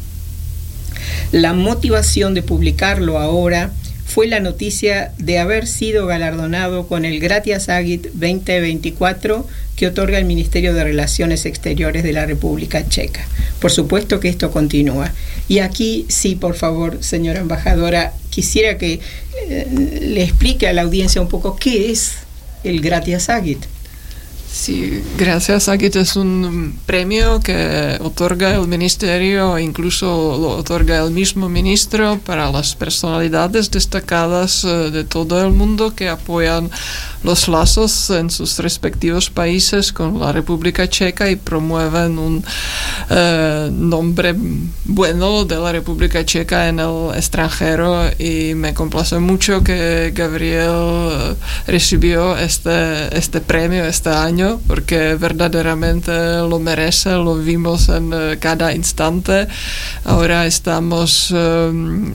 La motivación de publicarlo ahora fue la noticia de haber sido galardonado con el Gratias Agit veinte veinticuatro que otorga el Ministerio de Relaciones Exteriores de la República Checa. Por supuesto que esto continúa. Y aquí sí, por favor, señora embajadora, quisiera que eh, le explique a la audiencia un poco qué es el Gratias Agit. Sí, Gratias Agit es un premio que otorga el ministerio, incluso lo otorga el mismo ministro, para las personalidades destacadas de todo el mundo que apoyan los lazos en sus respectivos países con la República Checa y promueven un eh, nombre bueno de la República Checa en el extranjero, y me complace mucho que Gabriel recibió este, este premio este año, porque verdaderamente lo merece, lo vimos en uh, cada instante. Ahora estamos um,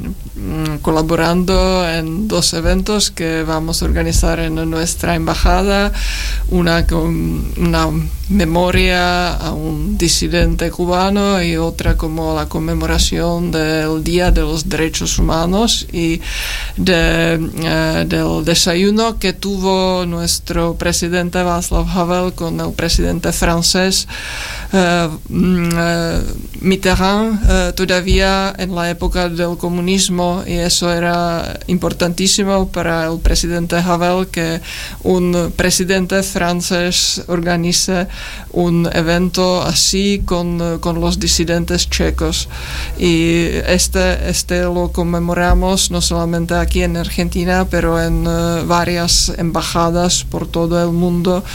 colaborando en dos eventos que vamos a organizar en nuestra embajada, una con una memoria a un disidente cubano y otra como la conmemoración del Día de los Derechos Humanos y de, uh, del desayuno que tuvo nuestro presidente Václav Havel con el presidente francés uh, uh, Mitterrand, uh, todavía en la época del comunismo, y eso era importantísimo para el presidente Havel, que un presidente francés organice un evento así con, con los disidentes checos, y este, este lo conmemoramos no solamente aquí en Argentina, pero en uh, varias embajadas por todo el mundo,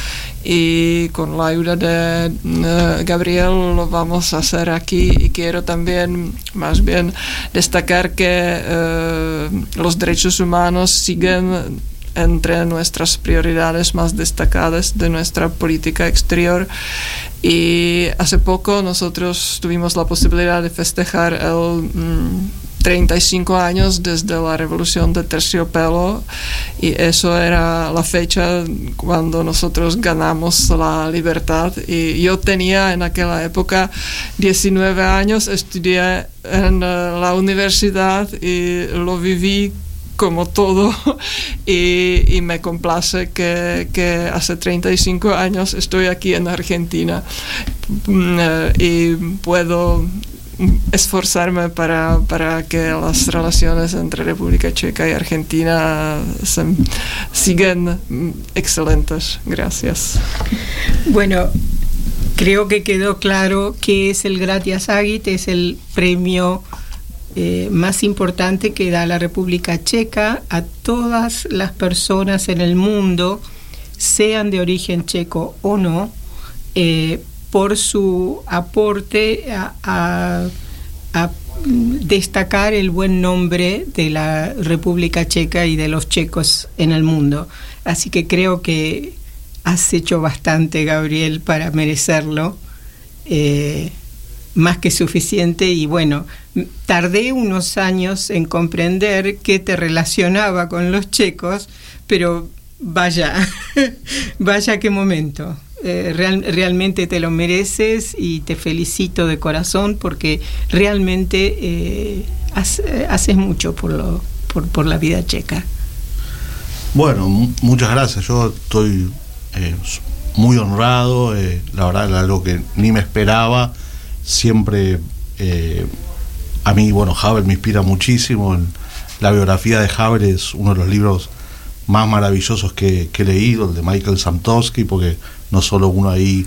y con la ayuda de uh, Gabriel lo vamos a hacer aquí. Y quiero también más bien destacar que uh, los derechos humanos siguen entre nuestras prioridades más destacadas de nuestra política exterior, y hace poco nosotros tuvimos la posibilidad de festejar el mm, treinta y cinco años desde la revolución de terciopelo, y eso era la fecha cuando nosotros ganamos la libertad. Y yo tenía en aquella época diecinueve años, estudié en uh, la universidad y lo viví como todo, y, y me complace que, que hace treinta y cinco años estoy aquí en Argentina, uh, y puedo esforzarme para, para que las relaciones entre República Checa y Argentina se, sigan excelentes. Gracias. Bueno, creo que quedó claro que es el Gratias Agit, es el premio eh, más importante que da la República Checa a todas las personas en el mundo, sean de origen checo o no, eh, por su aporte a, a, a destacar el buen nombre de la República Checa y de los checos en el mundo. Así que creo que has hecho bastante, Gabriel, para merecerlo, eh, más que suficiente. Y bueno, tardé unos años en comprender qué te relacionaba con los checos, pero vaya, vaya qué momento. Eh, real, realmente te lo mereces y te felicito de corazón, porque realmente eh, hace, haces mucho por, lo, por, por la vida checa. Bueno, m- muchas gracias. Yo estoy eh, muy honrado. Eh, la verdad era algo que ni me esperaba. Siempre eh, a mí, bueno, Havel me inspira muchísimo. La biografía de Havel es uno de los libros más maravillosos que, que he leído, el de Michael Samtowski, porque no solo uno ahí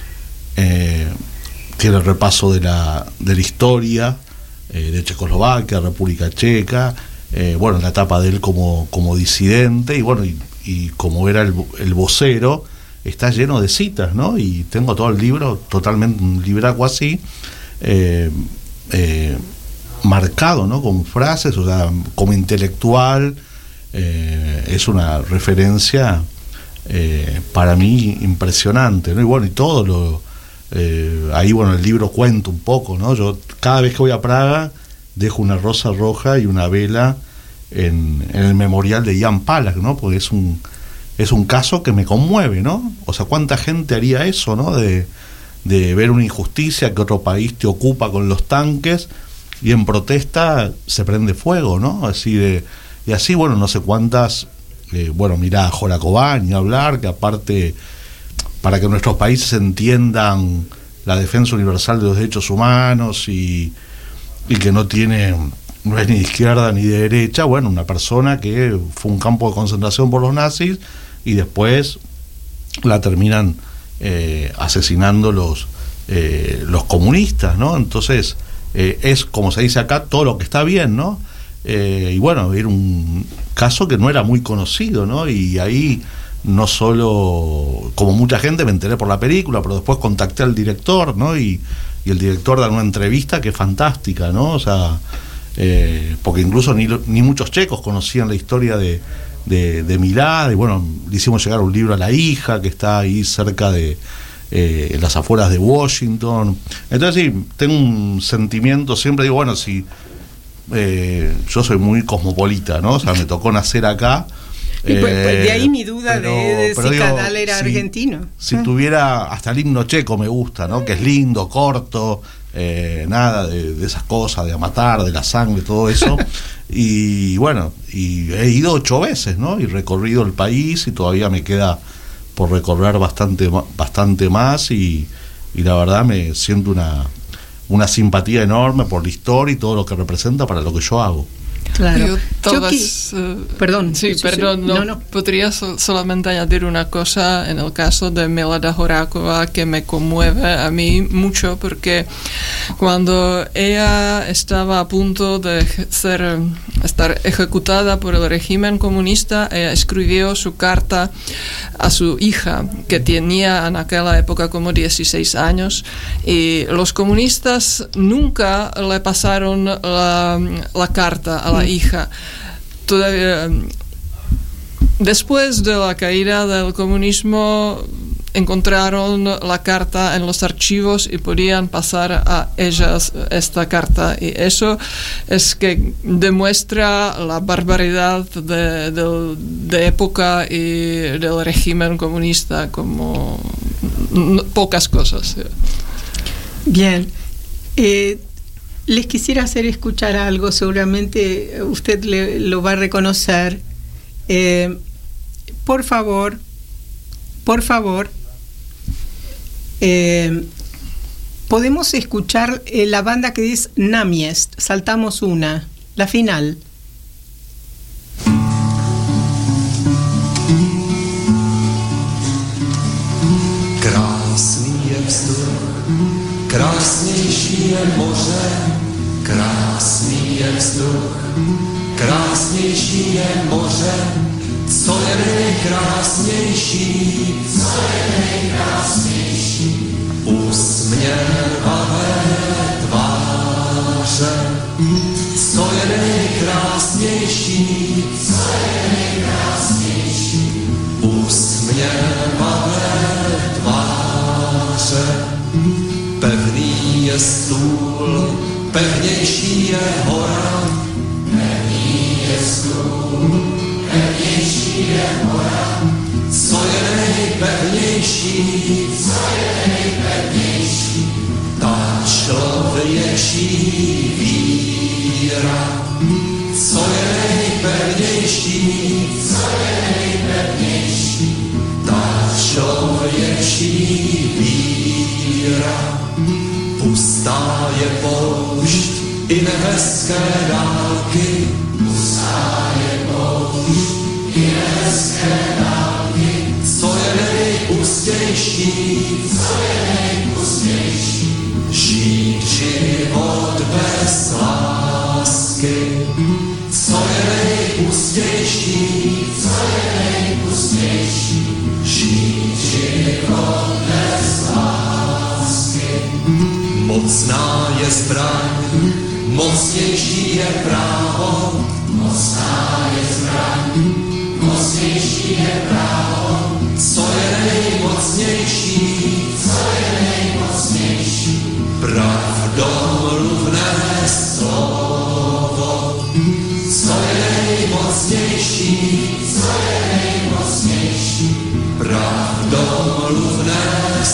eh, tiene el repaso de la, de la historia eh, de Checoslovaquia, República Checa, eh, bueno, la etapa de él como, como disidente, y bueno, y, y como era el, el vocero, está lleno de citas, ¿no? Y tengo todo el libro, totalmente un libraco así, eh, eh, marcado, ¿no? Con frases, o sea, como intelectual, eh, es una referencia Eh, para mí impresionante, ¿no? Y bueno, y todo lo eh, ahí, bueno, el libro cuenta un poco, ¿no? Yo cada vez que voy a Praga dejo una rosa roja y una vela en, en el memorial de Jan Palach, ¿no? Porque es un es un caso que me conmueve, ¿no? O sea, cuánta gente haría eso, ¿no? De, de ver una injusticia, que otro país te ocupa con los tanques y en protesta se prende fuego, ¿no? Así de, y así, bueno, no sé cuántas. Eh, bueno, mirá, Jolacobán, ni hablar, que aparte, para que nuestros países entiendan la defensa universal de los derechos humanos y, y que no tiene, no es ni de izquierda ni de derecha, bueno, una persona que fue un campo de concentración por los nazis y después la terminan eh, asesinando los, eh, los comunistas, ¿no? Entonces, eh, es, como se dice acá, todo lo que está bien, ¿no? Eh, y bueno, era un caso que no era muy conocido, ¿no? Y ahí no solo, como mucha gente, me enteré por la película, pero después contacté al director, ¿no? Y, y el director da una entrevista que es fantástica, ¿no? O sea, eh, porque incluso ni, ni muchos checos conocían la historia de, de, de Milad, y bueno, le hicimos llegar un libro a la hija que está ahí cerca de eh, en las afueras de Washington. Entonces sí, tengo un sentimiento, siempre digo, bueno, si Eh, yo soy muy cosmopolita, ¿no? O sea, me tocó nacer acá. Y pues, eh, pues de ahí mi duda pero, de, de si digo, Cadal era si, argentino. Si ah. tuviera, hasta el himno checo me gusta, ¿no? Que es lindo, corto, eh, nada de, de esas cosas, de matar, de la sangre, todo eso. Y bueno, y he ido ocho veces, ¿no? Y recorrido el país y todavía me queda por recorrer bastante, bastante más y, y la verdad me siento una... una simpatía enorme por la historia y todo lo que representa para lo que yo hago. Claro. Yo tal Yo vez, qui- uh, perdón. Sí, sí, perdón. sí. No, No, no. Podría so- solamente añadir una cosa en el caso de Milada Horáková que me conmueve a mí mucho, porque cuando ella estaba a punto de ser, estar ejecutada por el régimen comunista, ella escribió su carta a su hija, que tenía en aquella época como dieciséis años, y los comunistas nunca le pasaron la, la carta a la hija. Todavía, después de la caída del comunismo, encontraron la carta en los archivos y podían pasar a ellas esta carta, y eso es que demuestra la barbaridad de, de, de época y del régimen comunista como no, pocas cosas. Bien, eh, les quisiera hacer escuchar algo, seguramente usted le, lo va a reconocer. Eh, por favor, por favor, eh, podemos escuchar eh, la banda que es Namiest. Saltamos una, la final. Krásný je vzduch, krásnější je moře, krásný je vzduch, krásnější je moře, co je nejkrásnější, co je nejkrásnější, usměvavé tváře, co je nejkrásnější, co je nejkrásnější, usměvavé tváře, pevný je stůl, pevnější je hora, pevný je stůl, pevnější je hora, co je nejpevnější, co je nejpevnější, ta člověčí víra, co je nejpevnější, co je nejpevnější, ta člověčí víra. Pustá je poušť i nehezké dálky, pustá je poušť i nehezké dálky, co je nejpustější, co je nejpustější, žít život bez lásky, co je nejpustější, co je nejpustější, žít život bez lásky. Mocná je zbraň, mocnější je právo, mocná je zbraň, mocnější je právo, co je nejmocnější, co je nejmocnější, pravdomluvné slovo, co je nejmocnější, co je nejmocnější, pravdomluvné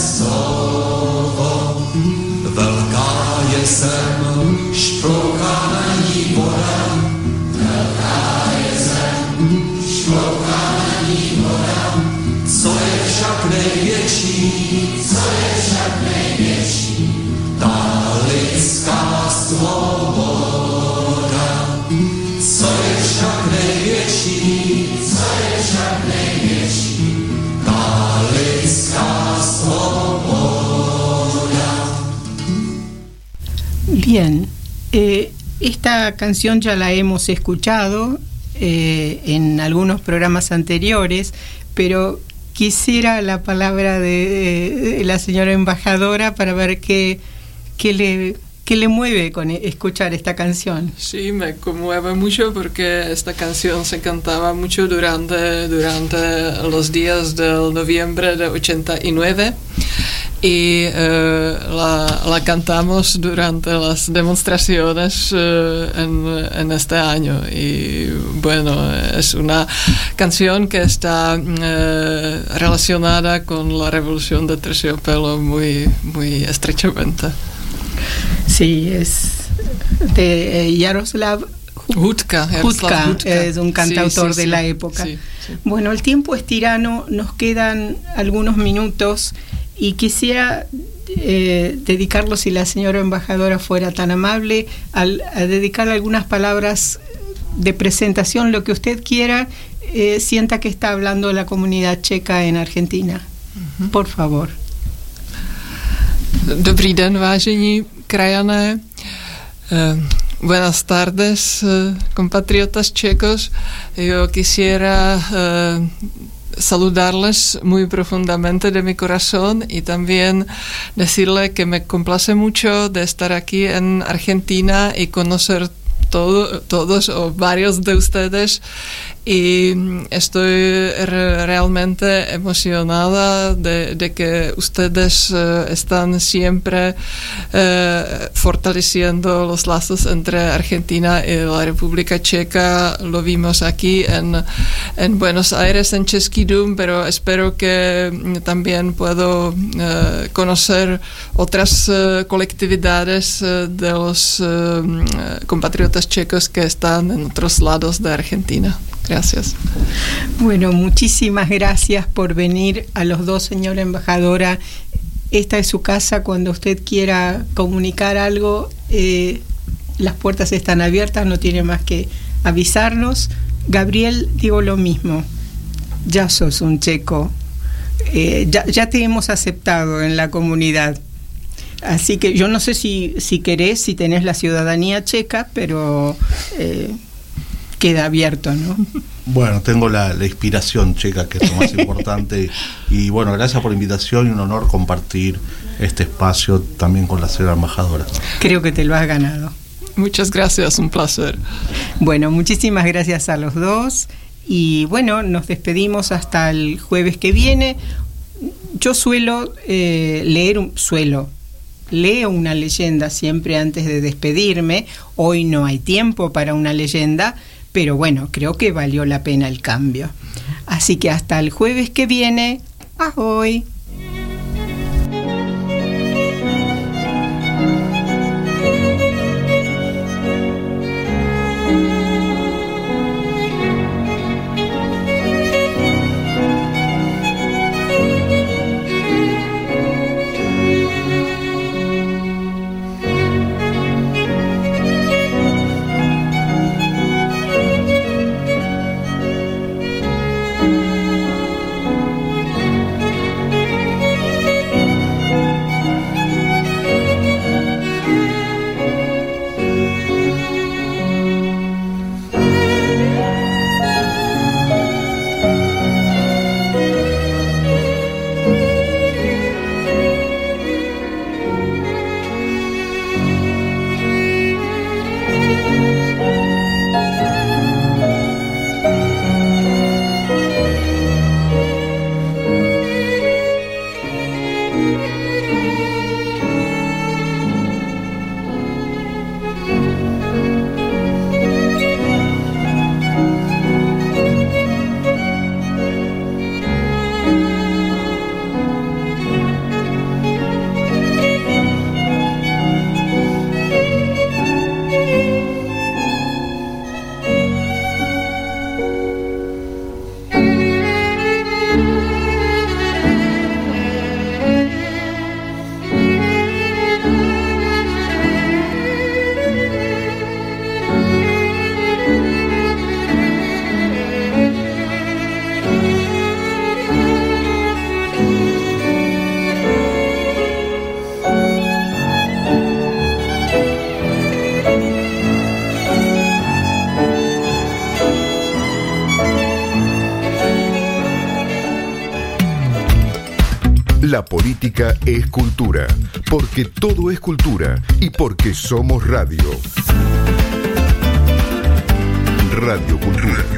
slovo. Velká je zem, šplouká na ní voda, velká je zem, šplouká na ní voda, co je však největší, co je však největší, ta lidská svoboda, co je však největší, co je však největší, ta lidská svoboda. Bien, eh, esta canción ya la hemos escuchado eh, en algunos programas anteriores, pero quisiera la palabra de, de la señora embajadora para ver qué, qué, le, qué le mueve con escuchar esta canción. Sí, me conmueve mucho porque esta canción se cantaba mucho durante, durante los días del noviembre de ochenta y nueve. Y eh, la, la cantamos durante las demostraciones eh, en, en este año, y bueno, es una canción que está eh, relacionada con la revolución de Terciopelo muy, muy estrechamente. Sí, es de eh, Jaroslav Hudka, Hudka, es un cantautor sí, sí, de sí, la época. Sí, sí. Bueno, el tiempo es tirano, nos quedan algunos minutos. Y quisiera eh, dedicarlo, si la señora embajadora fuera tan amable, al, a dedicar algunas palabras de presentación, lo que usted quiera, eh, sienta que está hablando la comunidad checa en Argentina. Uh-huh. Por favor. Dobrý den, vážení krajané. Uh, buenas tardes, uh, compatriotas checos. Yo quisiera Uh, saludarles muy profundamente de mi corazón y también decirle que me complace mucho de estar aquí en Argentina y conocer todo, todos o varios de ustedes, y estoy re- realmente emocionada de, de que ustedes uh, están siempre uh, fortaleciendo los lazos entre Argentina y la República Checa. Lo vimos aquí en, en Buenos Aires, en Český dům, pero espero que también puedo uh, conocer otras uh, colectividades uh, de los uh, compatriotas checos que están en otros lados de Argentina. Gracias. Bueno, muchísimas gracias por venir a los dos, señora embajadora. Esta es su casa. Cuando usted quiera comunicar algo, eh, las puertas están abiertas, no tiene más que avisarnos. Gabriel, digo lo mismo. Ya sos un checo. Eh, ya, ya te hemos aceptado en la comunidad. Así que yo no sé si, si querés, si tenés la ciudadanía checa, pero... Eh, queda abierto, ¿no? Bueno, tengo la, la inspiración checa, que es lo más importante. Y, y bueno, gracias por la invitación y un honor compartir este espacio también con la señora embajadora. Creo que te lo has ganado. Muchas gracias, un placer. Bueno, muchísimas gracias a los dos. Y bueno, nos despedimos hasta el jueves que viene. Yo suelo eh, leer, un, suelo, leo una leyenda siempre antes de despedirme. Hoy no hay tiempo para una leyenda, pero bueno, creo que valió la pena el cambio. Así que hasta el jueves que viene, ¡ahoy! La política es cultura, porque todo es cultura y porque somos radio. Radio Cultura.